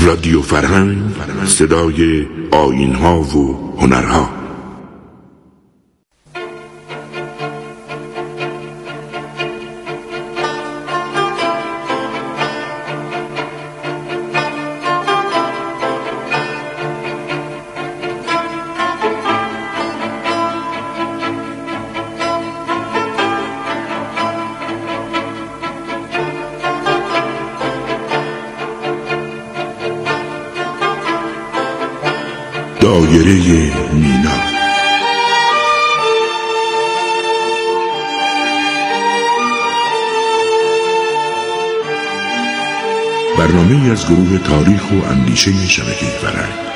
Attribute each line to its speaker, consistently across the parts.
Speaker 1: رادیو فرهنگ، صدای آیین‌ها و هنرها. دایره مینا. برنامه‌ای از گروه تاریخ و اندیشه شبکه فرهنگ.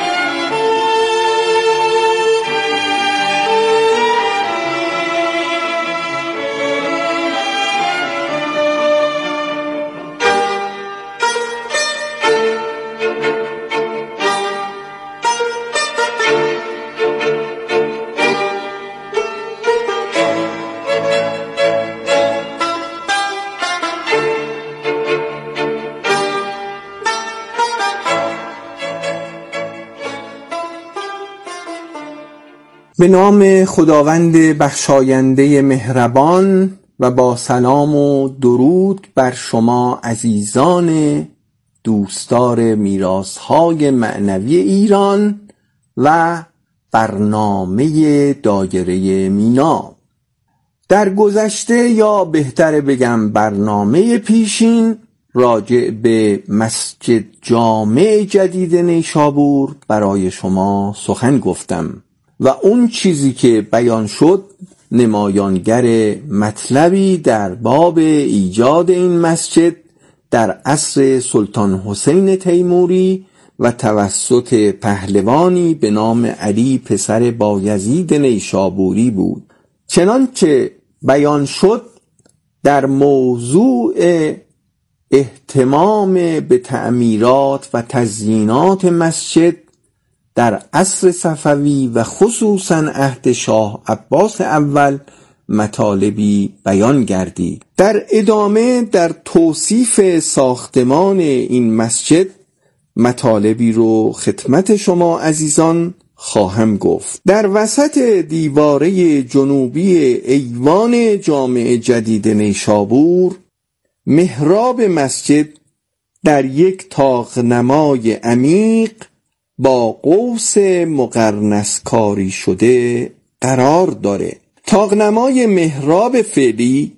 Speaker 2: به نام خداوند بخشاینده مهربان و با سلام و درود بر شما عزیزان دوستدار میراث‌های معنوی ایران و برنامه دایره مینا. در گذشته، یا بهتر بگم برنامه پیشین، راجع به مسجد جامع جدید نیشابور برای شما سخن گفتم و اون چیزی که بیان شد نمایانگر مطلبی در باب ایجاد این مسجد در عصر سلطان حسین تیموری و توسط پهلوانی به نام علی پسر بایزید نیشابوری بود. چنانچه بیان شد در موضوع اهتمام به تعمیرات و تزیینات مسجد در عصر صفوی و خصوصاً عهد شاه عباس اول مطالبی بیان گردید. در ادامه در توصیف ساختمان این مسجد مطالبی رو خدمت شما عزیزان خواهم گفت. در وسط دیواره جنوبی ایوان جامع جدید نیشابور، محراب مسجد در یک طاق‌نمای عمیق با قوس مقرنس کاری شده قرار داره. طاق‌نمای محراب فعلی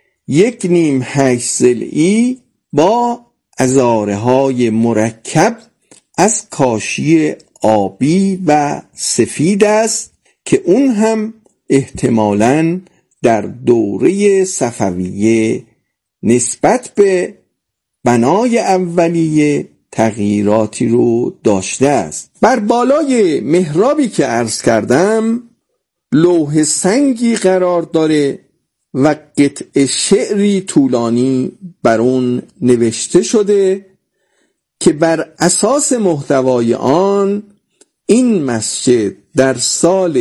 Speaker 2: 1.5 ضلعی با عذاره‌های مرکب از کاشی آبی و سفید است که اون هم احتمالاً در دوره صفویه نسبت به بنای اولیه تغییراتی رو داشته است. بر بالای محرابی که عرض کردم لوح سنگی قرار داره و قطع شعری طولانی بر اون نوشته شده که بر اساس محتوای آن این مسجد در سال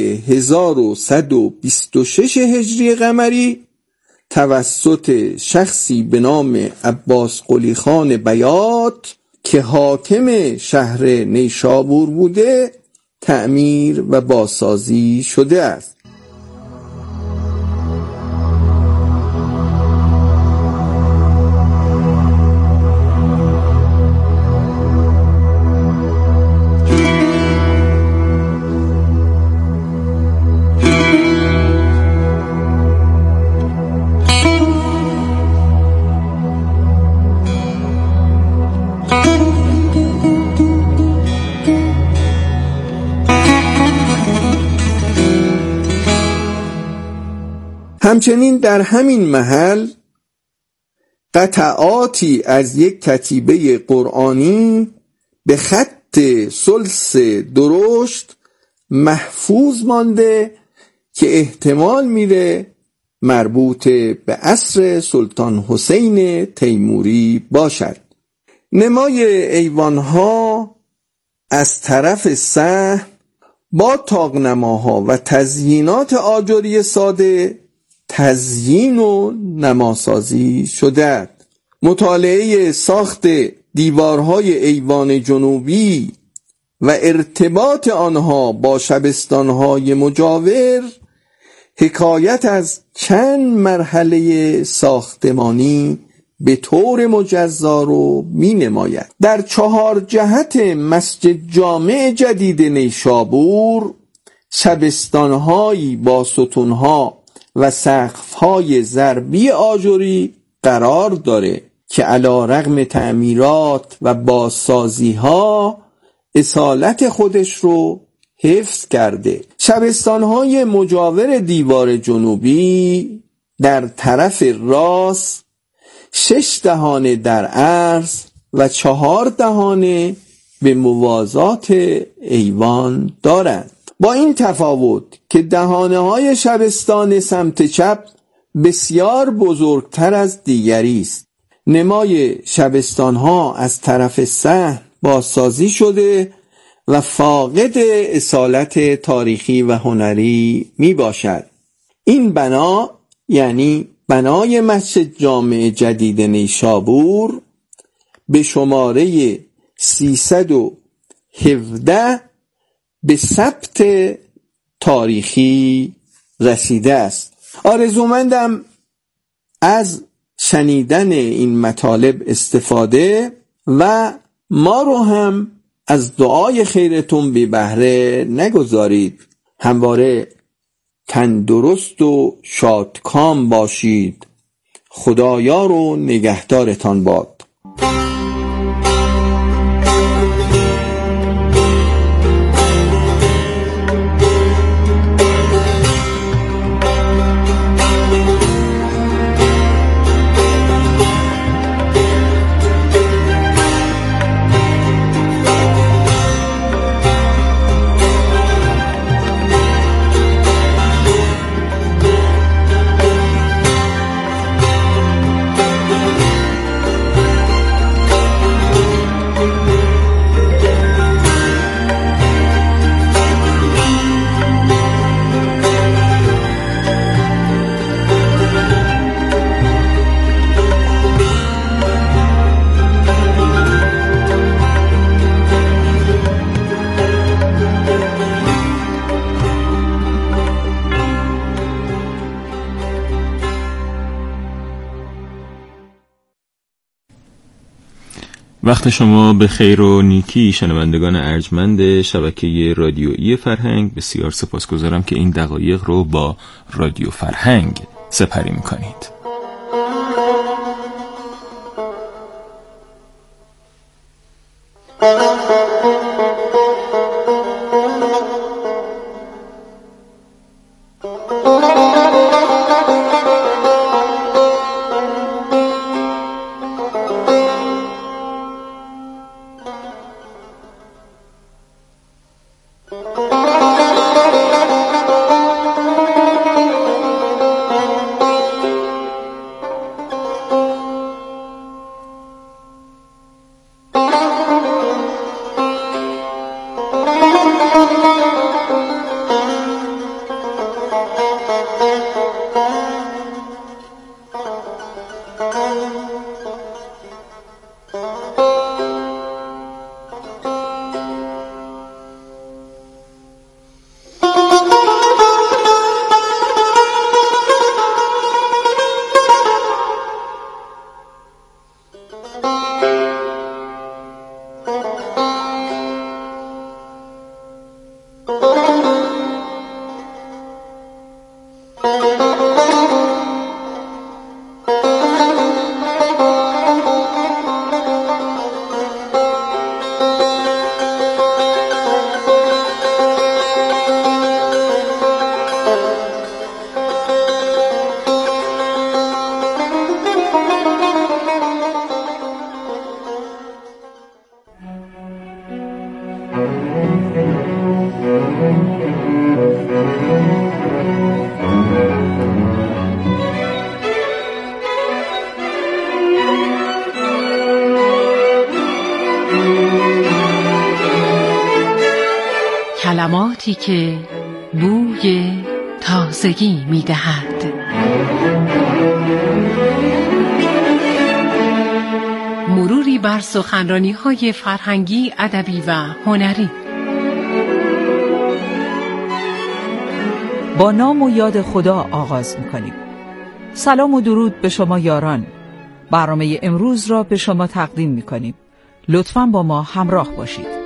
Speaker 2: 1126 هجری قمری توسط شخصی به نام عباس قلی خان بیات که حاکم شهر نیشابور بوده تعمیر و بازسازی شده است. همچنین در همین محل قطعاتی از یک کتیبه قرآنی به خط ثلث درشت محفوظ مانده که احتمال میره مربوط به عصر سلطان حسین تیموری باشد. نمای ایوانها از طرف صحن با طاق‌نماها و تزیینات آجری ساده تزیین و نماسازی شده. مطالعه ساخت دیوارهای ایوان جنوبی و ارتباط آنها با شبستانهای مجاور حکایت از چند مرحله ساختمانی به طور مجزا رو می نماید. در 4 جهت مسجد جامع جدید نیشابور شبستانهایی با ستونها و سقفهای ضربی آجری قرار داره که علی رغم تعمیرات و بازسازی‌ها اصالت خودش رو حفظ کرده. شبستان‌های مجاور دیوار جنوبی در طرف راست 6 دهانه در عرض و 4 دهانه به موازات ایوان دارند، با این تفاوت که دهانه‌های شبستان سمت چپ بسیار بزرگتر از دیگری است. نمای شبستان‌ها از طرف صحن بازسازی شده و فاقد اصالت تاریخی و هنری می باشد. این بنا یعنی بنای مسجد جامع جدید نیشابور به شماره 317 به ثبت تاریخی رسیده است. آرزومندم از شنیدن این مطالب استفاده و ما رو هم از دعای خیرتون بی بهره نگذارید. همواره تندرست و شادکام باشید. خدایار و نگهدارتان باد.
Speaker 3: وقت شما به خیر و نیکی شنوندگان ارجمند شبکه رادیویی فرهنگ. بسیار سپاسگزارم که این دقایق رو با رادیو فرهنگ سپری میکنید.
Speaker 4: کلماتی که بوی تازگی می‌دهد. مروری بر سخنرانی‌های فرهنگی، ادبی و هنری.
Speaker 5: با نام و یاد خدا آغاز می‌کنیم. سلام و درود به شما یاران. برنامه امروز را به شما تقدیم می‌کنیم. لطفاً با ما همراه باشید.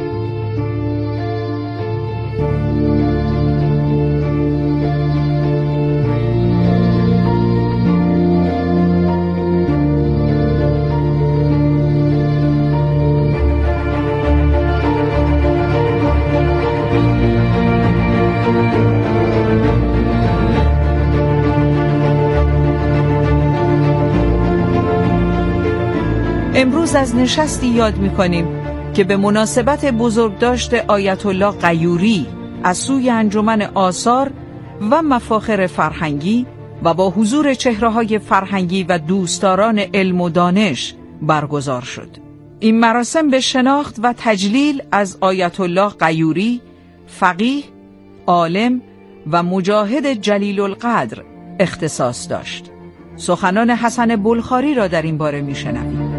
Speaker 5: امروز از نشستی یاد می‌کنیم که به مناسبت بزرگداشت آیت الله غیوری از سوی انجمن آثار و مفاخر فرهنگی و با حضور چهره‌های فرهنگی و دوستداران علم و دانش برگزار شد. این مراسم به شناخت و تجلیل از آیت الله غیوری، فقیه، عالم و مجاهد جلیل القدر اختصاص داشت. سخنان حسن بلخاری را در این باره می‌شنویم.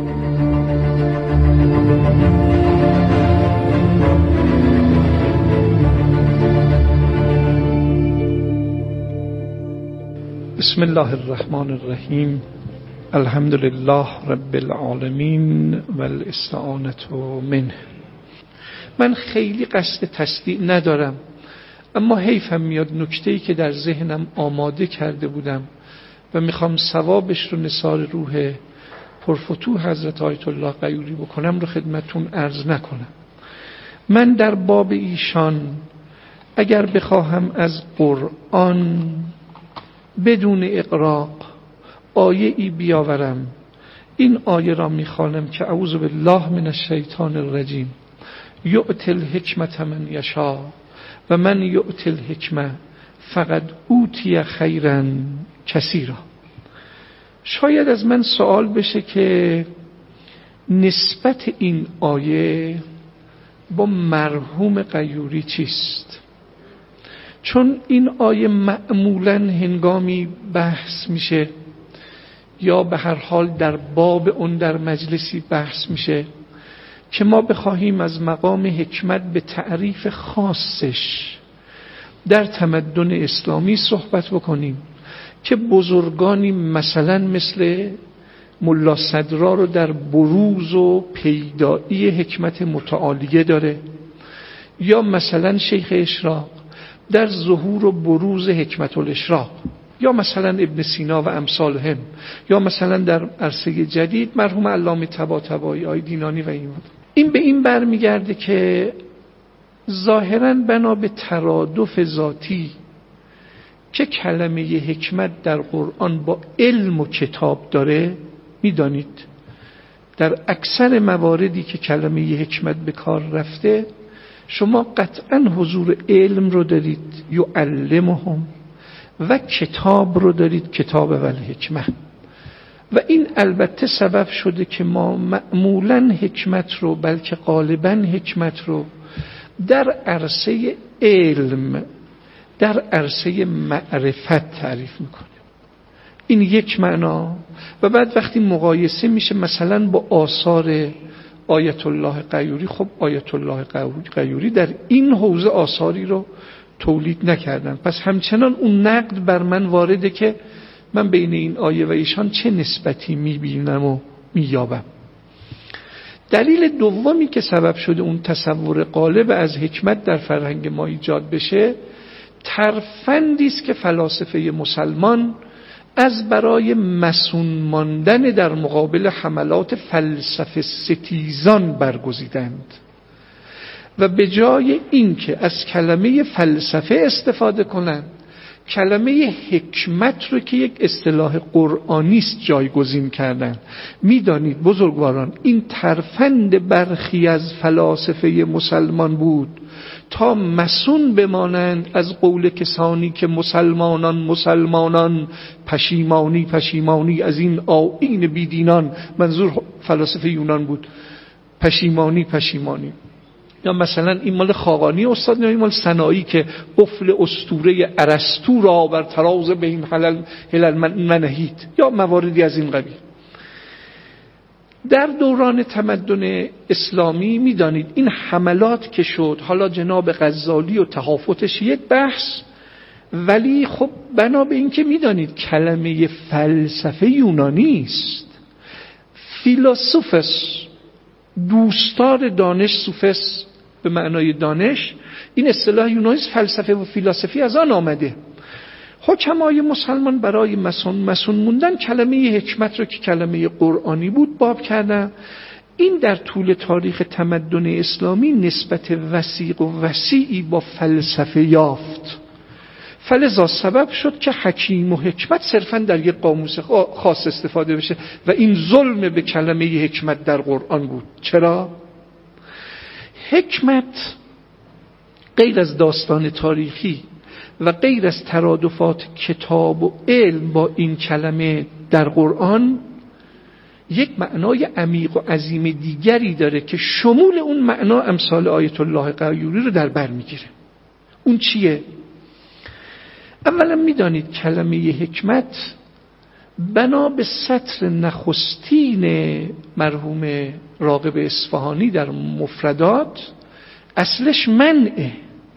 Speaker 6: بسم الله الرحمن الرحیم. الحمد لله رب العالمین و الاستعانة منه. من خیلی قصد تصدیق ندارم، اما حیفم میاد نکته‌ای که در ذهنم آماده کرده بودم و میخوام ثوابش رو نثار روح پرفتوح حضرت آیت الله غیوری بکنم رو خدمتون عرض نکنم. من در باب ایشان اگر بخواهم از قرآن بدون اغراق آیه ای بیاورم، این آیه را میخوانم که اعوذ بالله من الشیطان الرجیم، یؤتی الحکمة من یشاء و من یؤتی الحکمة فقد اوتی خیرا کثیرا. شاید از من سوال بشه که نسبت این آیه با مرحوم غیوری چیست؟ چون این آیه معمولاً هنگامی بحث میشه یا به هر حال در باب اون در مجلسی بحث میشه که ما بخواهیم از مقام حکمت به تعریف خاصش در تمدن اسلامی صحبت بکنیم که بزرگانی مثلا مثل ملا صدرا رو در بروز و پیدایی حکمت متعالیه داره، یا مثلا شیخ اشراق در ظهور و بروز حکمت الاشراق، یا مثلا ابن سینا و امثالهم، یا مثلا در عرصه جدید مرحوم علامه طباطبایی، آقای دینانی و این به این برمیگرده که ظاهراً بنا به ترادف ذاتی که کلمه حکمت در قرآن با علم و کتاب داره، میدانید در اکثر مواردی که کلمه حکمت به کار رفته شما قطعاً حضور علم رو دارید، یعلمهم، و کتاب رو دارید، کتاب و الحکمه. و این البته سبب شده که ما معمولاً حکمت رو، بلکه غالباً حکمت رو در عرصه علم، در عرصه معرفت تعریف میکنیم. این یک معنا. و بعد وقتی مقایسه میشه مثلا با آثار آیت الله غیوری، خب آیت الله غیوری در این حوزه آثاری رو تولید نکردن، پس همچنان اون نقد بر من وارده که من بین این آیه و ایشان چه نسبتی میبینم و مییابم. دلیل دومی که سبب شده اون تصور غالب از حکمت در فرهنگ ما ایجاد بشه، ترفندی است که فلاسفه مسلمان از برای مسون ماندن در مقابل حملات فلسفه ستیزان برگزیدند و به جای اینکه از کلمه فلسفه استفاده کنند، کلمه حکمت رو که یک اصطلاح قرآنی است جایگزین کردن. میدانید بزرگواران، این ترفند برخی از فلاسفه مسلمان بود تا مسون بمانند از قول کسانی که مسلمانان پشیمانی از این آیین بیدینان، منظور فلاسفه یونان بود، پشیمانی. یا مثلا این مال خاقانی استاد، یا این مال سنایی که قفل اسطوره ارسطو را بر تراز به این حلل منهید، یا مواردی از این قبیل. در دوران تمدن اسلامی میدانید این حملات که شد، حالا جناب غزالی و تهافتش یک بحث، ولی خب بنا به این که میدانید کلمه فلسفه یونانی است. فیلوسوفس، دوستار دانش، سوفس به معنای دانش، این اصطلاح یونانی است. فلسفه و فیلسوفی از آن آمده. حکمای مسلمان برای مسون موندن کلمه حکمت رو که کلمه قرآنی بود باب کردن. این در طول تاریخ تمدن اسلامی نسبت وسیع و وسیعی با فلسفه یافت. فلذا سبب شد که حکیم و حکمت صرفاً در یک قاموس خاص استفاده بشه و این ظلم به کلمه حکمت در قرآن بود. چرا؟ حکمت غیر از داستان تاریخی و غیر از ترادفات کتاب و علم با این کلمه در قرآن یک معنای عمیق و عظیم دیگری داره که شمول اون معنا امثال آیت الله قیوری رو در بر میگیره. اون چیه؟ اولا میدانید کلمه حکمت بنا به سطر نخستین مرحوم راغب اصفهانی در مفردات اصلش منعه،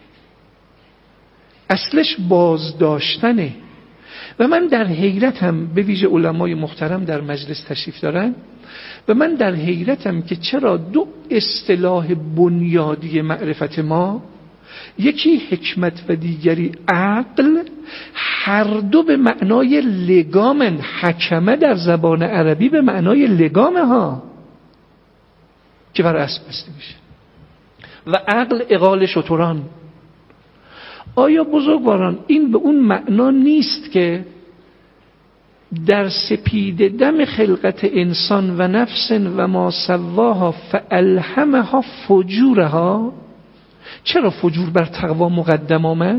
Speaker 6: اصلش بازداشتنه. و من در حیرتم، به ویژه علمای محترم در مجلس تشریف دارن، و من در حیرتم که چرا دو اصطلاح بنیادی معرفت ما، یکی حکمت و دیگری عقل، هر دو به معنای لگامن. حکمه در زبان عربی به معنای لگامه ها که بر اسب بسته میشه و عقل عقال شتران. آیا بزرگواران این به اون معنا نیست که در سپید دم خلقت انسان و نفس و ما سواها فالهمها فجورها؟ چرا فجور بر تقوا مقدم آمد؟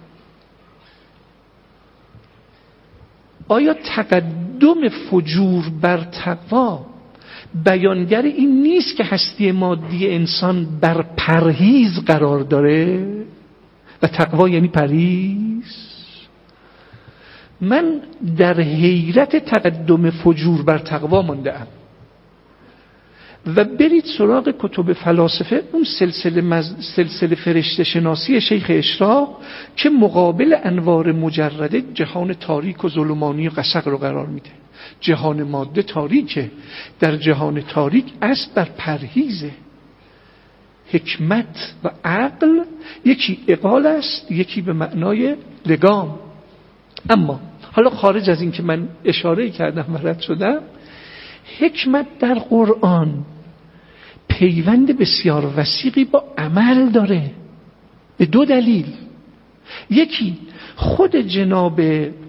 Speaker 6: آیا تقدم فجور بر تقوا بیانگر این نیست که هستی مادی انسان بر پرهیز قرار داره و تقوا یعنی پرهیز؟ من در حیرت تقدم فجور بر تقوا مانده‌ام. و برید سراغ کتب فلاسفه، اون سلسله فرشته شناسی شیخ اشراق که مقابل انوار مجرده جهان تاریک و ظلمانی و غسق رو قرار میده. جهان ماده تاریکه، در جهان تاریک اسب بر پرهیزه. حکمت و عقل یکی عقال است، یکی به معنای لگام. اما حالا خارج از این که من اشاره کردم و رد شدم، حکمت در قرآن پیوند بسیار وثیقی با عمل داره به دو دلیل. یکی خود جناب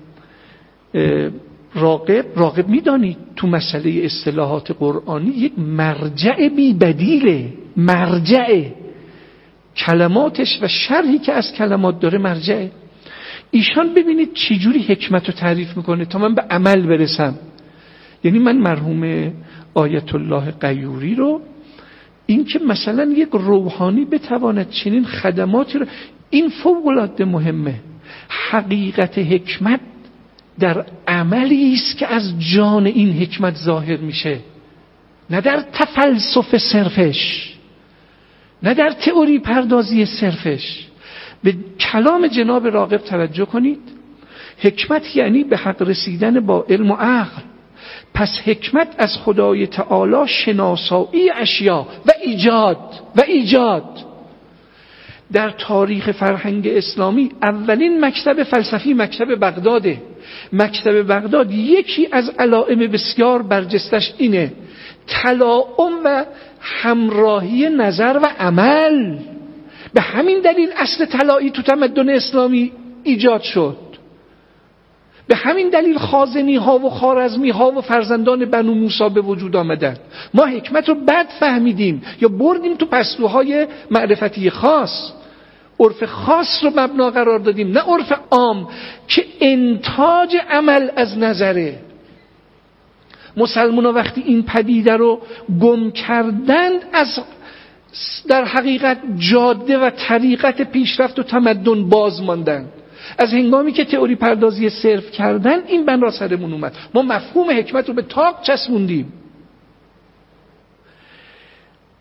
Speaker 6: راغب میدانید تو مسئله اصطلاحات قرآنی یک مرجع بی بدیله. مرجع کلماتش و شرحی که از کلمات داره مرجعه. ایشان ببینید چجوری حکمت رو تعریف میکنه تا من به عمل برسم. یعنی من مرحوم آیت الله قیوری رو، این که مثلا یک روحانی بتواند چنین خدماتی رو، این فوق‌العاده مهمه. حقیقت حکمت در عملی است که از جان این حکمت ظاهر میشه، نه در تفلسف صرفش، نه در تئوری پردازی صرفش. به کلام جناب راغب توجه کنید. حکمت یعنی به حق رسیدن با علم و عقل. پس حکمت از خدای تعالی شناسایی اشیا و ایجاد. در تاریخ فرهنگ اسلامی اولین مکتب فلسفی مکتب بغداده. مکتب بغداد یکی از علائم بسیار برجستش اینه تلاؤم و همراهی نظر و عمل. به همین دلیل اصل طلایی تو تمدن اسلامی ایجاد شد. به همین دلیل خازنی ها و خوارزمی ها و فرزندان بنو موسی به وجود آمدن. ما حکمت رو بد فهمیدیم یا بردیم تو پستوهای معرفتی خاص، عرف خاص رو مبنا قرار دادیم، نه عرف عام که انتاج عمل از نظره. مسلمان ها وقتی این پدیده رو گم کردند از در حقیقت جاده و طریقت پیشرفت و تمدن باز ماندن. از هنگامی که تئوری پردازی صرف کردن این بنا سرمون اومد. ما مفهوم حکمت رو به طاق چسبوندیم.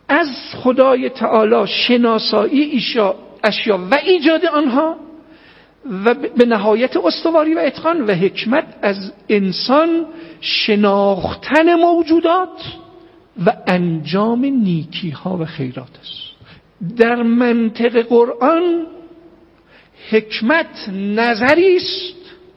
Speaker 6: از خدای تعالی شناسایی اشیا و ایجاد آنها و به نهایت استواری و اتقان، و حکمت از انسان شناختن موجودات و انجام نیکی ها و خیرات است. در منطق قرآن حکمت نظری است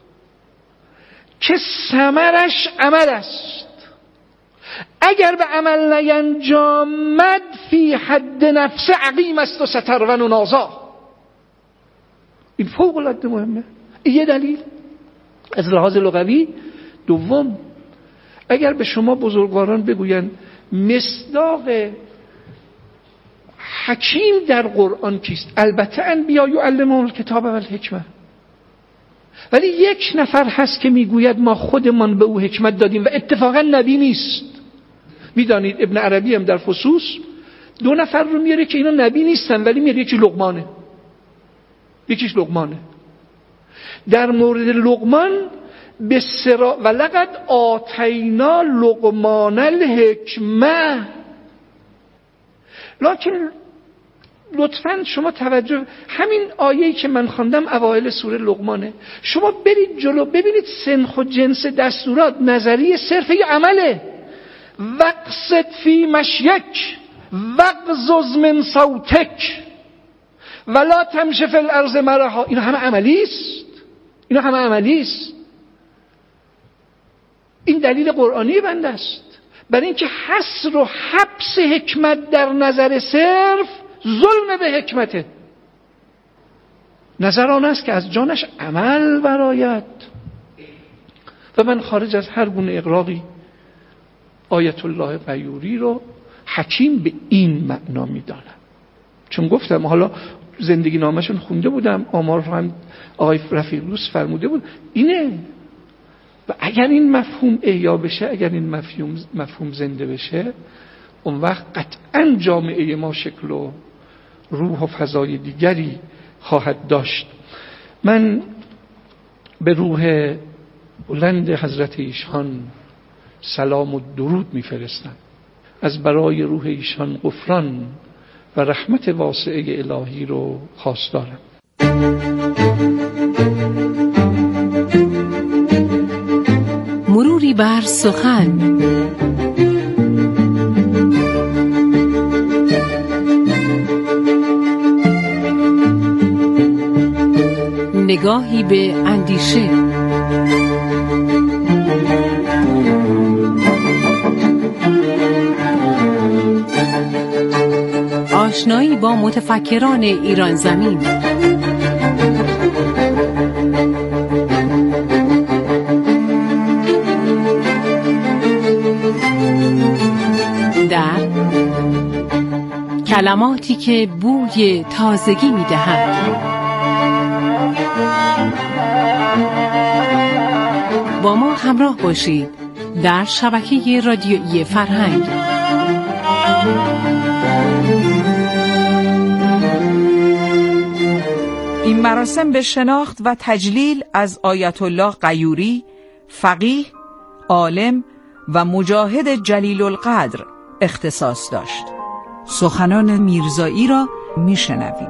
Speaker 6: که ثمرش عمل است. اگر به عمل نینجامد فی حد نفس عقیم است و سترون و نازا. این فوق العاده مهمه. این یه دلیل از لحاظ لغوی. دوم، اگر به شما بزرگواران بگویند مصداق حکیم در قرآن کیست؟ البته انبیا یعلمهم الکتاب و الحکمه، ولی یک نفر هست که میگوید ما خودمان به او حکمت دادیم و اتفاقا نبی نیست. میدانید ابن عربی هم در فصوص 2 نفر رو میاره که اینا نبی نیستن، ولی میاره یکیش لقمانه. در مورد لقمان به ولقد آتینا لقمان الحکمه. لکن لطفاً شما توجه، همین آیه‌ای که من خواندم اوایل سوره لقمانه، شما برید جلو ببینید سنخ و جنس دستورات نظری صرف یا عمله. وقصد فی مشیک وغضض من صوتک ولا تمشی فی الارض مرحا. اینا همه عملی است. این دلیل قرآنی بنده است برای اینکه حصر و حبس حکمت در نظر صرف ظلم به حکمته. نظر آن است که از جانش عمل برآید. و من خارج از هر گونه اغراقی آیت الله غیوری رو حکیم به این معنا میدانم. چون گفتم حالا زندگی نامشون خونده بودم، آمار رو هم آقای رفیق دوست فرموده بود. اینه. و اگر این مفهوم احیا بشه، اگر این مفهوم زنده بشه، اون وقت قطعا جامعه ما شکل و روح و فضای دیگری خواهد داشت. من به روح بلند حضرت ایشان سلام و درود میفرستم. از برای روح ایشان غفران و رحمت واسعه الهی رو خواستارم.
Speaker 4: مروری بر سخن. نگاهی به اندیشه. آشنایی با متفکران ایران زمین. در کلماتی که بوی تازگی می‌دهند. با ما همراه باشید در شبکه رادیویی فرهنگ.
Speaker 5: این مراسم به شناخت و تجلیل از آیت الله غیوری، فقیه، عالم و مجاهد جلیل القدر اختصاص داشت. سخنان میرزایی را میشنویم.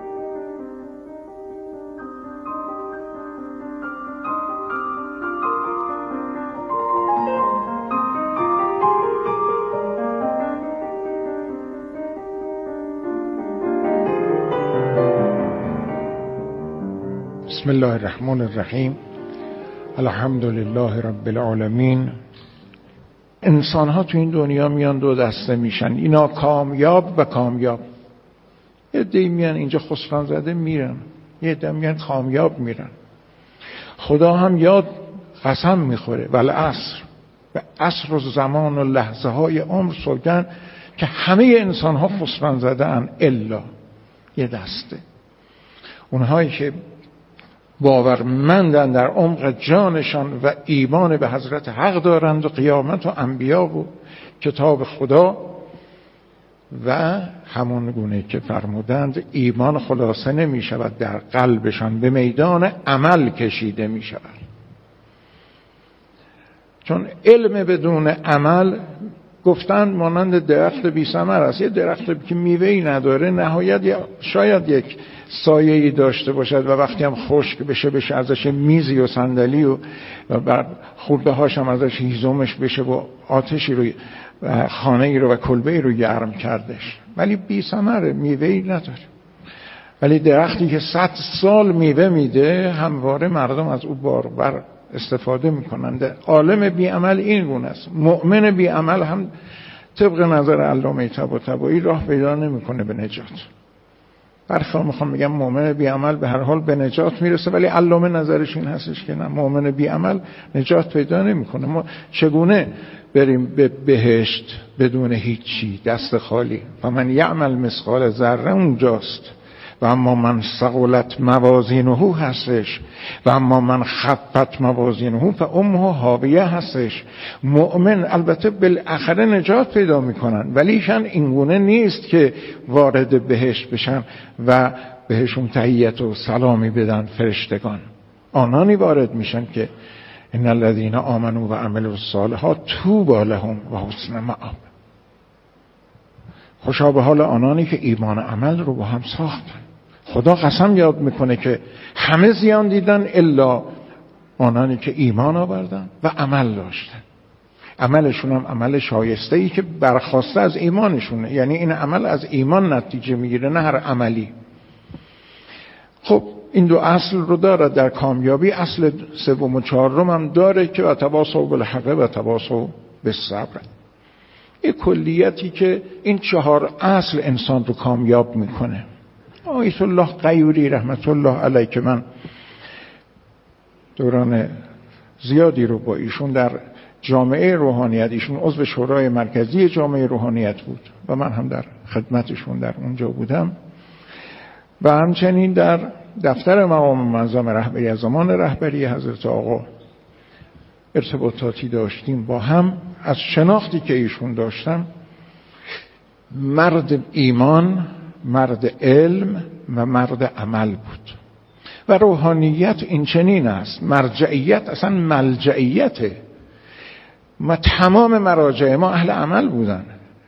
Speaker 7: بسم الله الرحمن الرحیم. الحمد لله رب العالمین. انسان ها تو این دنیا میان 2 دسته میشن، اینا کامیاب و کامیاب. یه عده میان اینجا خسران زده میرن، یه عده میان کامیاب میرن. خدا هم یاد قسم میخوره والعصر، و عصر و زمان و لحظه های عمر سوگن که همه انسان ها خسران زده ان الا یه دسته، اونهایی که باورمندن در عمق جانشان و ایمان به حضرت حق دارند و قیامت و انبیا و کتاب خدا، و همون گونه که فرمودند ایمان خلاصه نمی شود در قلبشان، به میدان عمل کشیده می شود. چون علم بدون عمل گفتن مانند درخت بی ثمر است. یه درخت که میوه‌ای نداره نهایت شاید یک سایه‌ای داشته باشد و وقتی هم خشک بشه ازش میزی و صندلی و بر خورده هاش هم ازش هیزمش بشه و آتشی رو خانه ای رو و کلبه ای رو گرم کردش، ولی بی ثمره، میوه‌ای نداره. ولی درختی که 100 سال میوه میده همواره مردم از او بارور استفاده میکنند. عالم بی عمل این گونه است. مؤمن بی عمل هم طبق نظر علامه طباطبایی راه پیدا نمیکنه به نجات. برخلاف میخوام بگم مؤمن بی عمل به هر حال به نجات میرسه، ولی علامه نظرش این هستش که نه، مؤمن بی عمل نجات پیدا نمیکنه. ما چگونه بریم به بهشت بدون هیچی، دست خالی؟ و من یعمل مثقال ذره اونجاست، و اما من ثقلت موازینه هستش، و اما من خفت موازینه فامه هاویه هستش. مؤمن البته بالاخره نجات پیدا میکنن، ولیشن اینگونه نیست که وارد بهشت بشن و بهشون تحیت و سلامی بدن فرشتگان. آنانی وارد میشن که ان الذين آمنوا و عملوا الصالحات طوبی لهم و حسن مآب. خوشا به حال آنانی که ایمان عمل رو با هم ساختن. خدا قسم یاد میکنه که همه زیان دیدن الا آنانی که ایمان آوردن و عمل داشتن. عملشون هم عمل شایسته ای که برخواسته از ایمانشونه، یعنی این عمل از ایمان نتیجه میگیره، نه هر عملی. خب این دو اصل رو داره در کامیابی. اصل سوم و چهارم هم داره که و تواصوا بالحق و تواصوا بالصبر. این کلیتی که این 4 اصل انسان رو کامیاب میکنه. آیت الله غیوری رحمت الله علیه که من دوران زیادی رو با ایشون در جامعه روحانیت، ایشون عضو شورای مرکزی جامعه روحانیت بود و من هم در خدمتشون در اونجا بودم و همچنین در دفتر مقام معظم رهبری از زمان رهبری حضرت آقا ارتباطاتی داشتیم با هم. از شناختی که ایشون داشتم، مرد ایمان، مرد علم و مرد عمل بود. و روحانیت این چنین است. مرجعیت اصلا ملجعیته. ما تمام مراجع ما اهل عمل بودن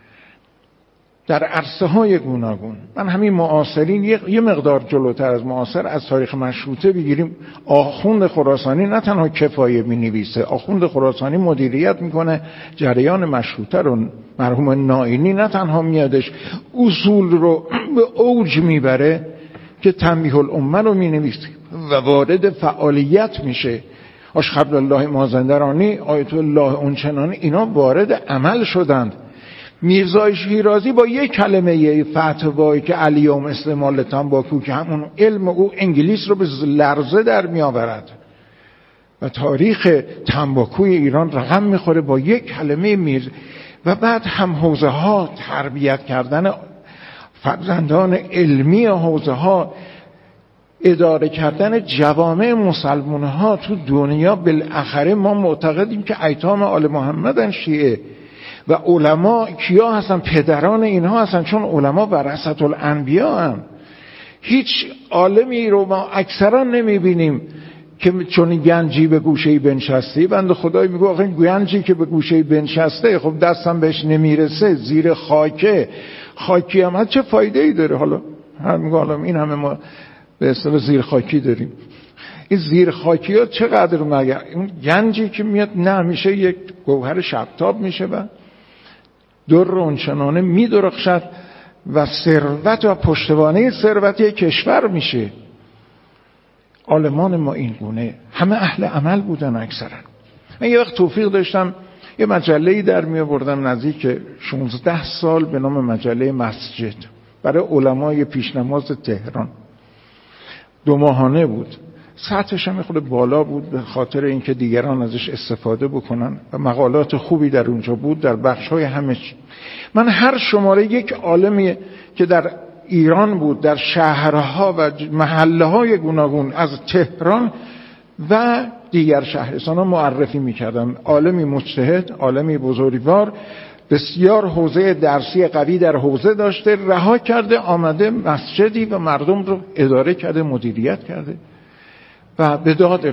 Speaker 7: در عرصه های گوناگون. من همین معاصرین یه مقدار جلوتر از معاصر از تاریخ مشروطه بگیریم، آخوند خراسانی نه تنها کفایه می نویسه، آخوند خراسانی مدیریت میکنه جریان مشروطه رو. مرحوم نائینی نه تنها میادش اصول رو به اوج میبره که تنبیه الامه رو می نویسه و وارد فعالیت میشه. آشخبر الله مازندرانی، آیت الله اونچنانی، اینا وارد عمل شدند. میرزا شیرازی با یک کلمه فتوایی که الیوم استعمال تنباکو که همون علم او انگلیس رو به لرزه در می آورد و تاریخ تنباکوی ایران رقم میخوره با یک کلمه میرزا. و بعد هم حوزه ها تربیت کردن فرزندان علمی، حوزه ها اداره کردن جوامع مسلمان ها تو دنیا. بالاخره ما معتقدیم که ایتام آل محمدن شیعه و علما کیا هستن؟ پدران اینها هستن، چون علما ورثه الانبیا هم. هیچ عالمی رو ما اکثرا نمیبینیم که چون گنجی به گوشه بنشسته. بنده خدای میگه آخه گنجی که به گوشه بنشسته خب دستم بهش نمیرسه، زیر خاکه، خاکی هم چه فایده ای داره؟ حالا هر میگه حالا این همه ما به اصطلاح زیر خاکی داریم، این زیر خاکی ها چقدر مگر اون گنجی که میاد نه میشه یک گوهر شبتاب میشه و در اونچنانه میدرخشد و ثروت و پشتوانه ثروت یک کشور میشه. عالمان ما این گونه همه اهل عمل بودن اکثرا. من یه وقت توفیق داشتم یه مجله‌ای در می آوردم نزدیک 16 سال به نام مجله مسجد برای علمای پیشنماز تهران. 2 ماهانه بود. سطحش هم خود بالا بود به خاطر اینکه دیگران ازش استفاده بکنن و مقالات خوبی در اونجا بود در بخش‌های همه. من هر شماره یک عالمی که در ایران بود، در شهرها و محله‌های گوناگون از تهران و دیگر شهرستان‌ها معرفی می‌کردم. عالمی مجتهد، عالمی بزرگوار، بسیار حوزه درسی قوی در حوزه داشته، رها کرده آمده مسجدی و مردم رو اداره کرده، مدیریت کرده و به داد